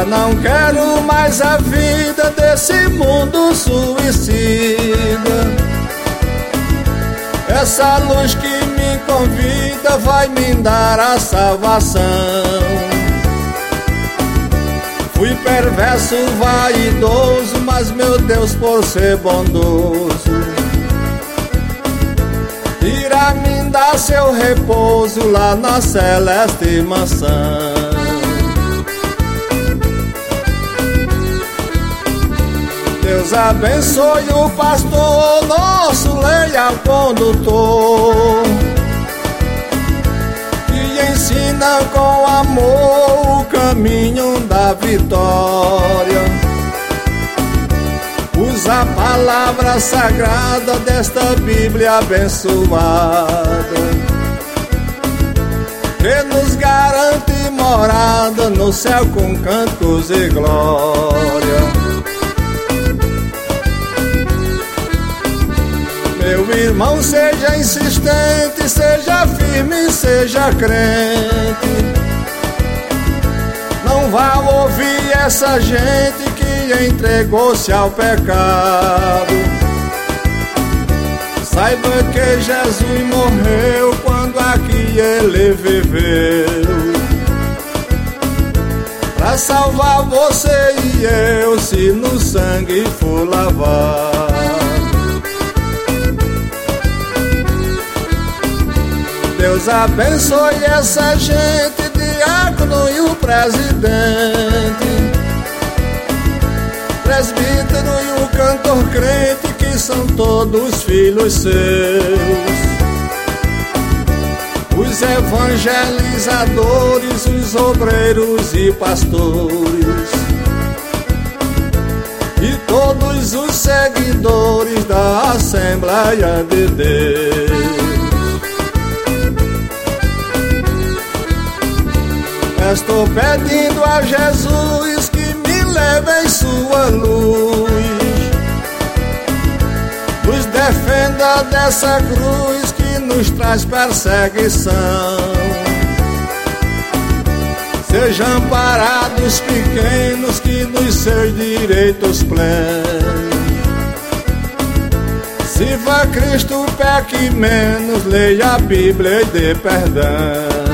Já não quero mais a vida desse mundo suicida. Essa luz que me convida vai me dar a salvação. Fui perverso, vaidoso, mas meu Deus, por ser bondoso, irá me dar seu repouso lá na celeste mansão. Deus abençoe o pastor, nosso leal condutor, que ensina com amor o caminho da vitória. Usa a palavra sagrada desta Bíblia abençoada, que nos garante morada no céu com cantos e glória. Meu irmão, seja insistente, seja firme, seja crente. Não vá ouvir essa gente que entregou-se ao pecado. Saiba que Jesus morreu quando aqui ele viveu, pra salvar você e eu, se no sangue for lavado. Deus abençoe essa gente, diácono e o presidente, presbítero e o cantor crente, que são todos filhos seus. Os evangelizadores, os obreiros e pastores, e todos os seguidores da Assembleia de Deus. Estou pedindo a Jesus que me leve em sua luz, nos defenda dessa cruz que nos traz perseguição. Sejam amparados pequenos que nos seus direitos plenos. Sirva a Cristo, peque menos, leia a Bíblia e dê perdão.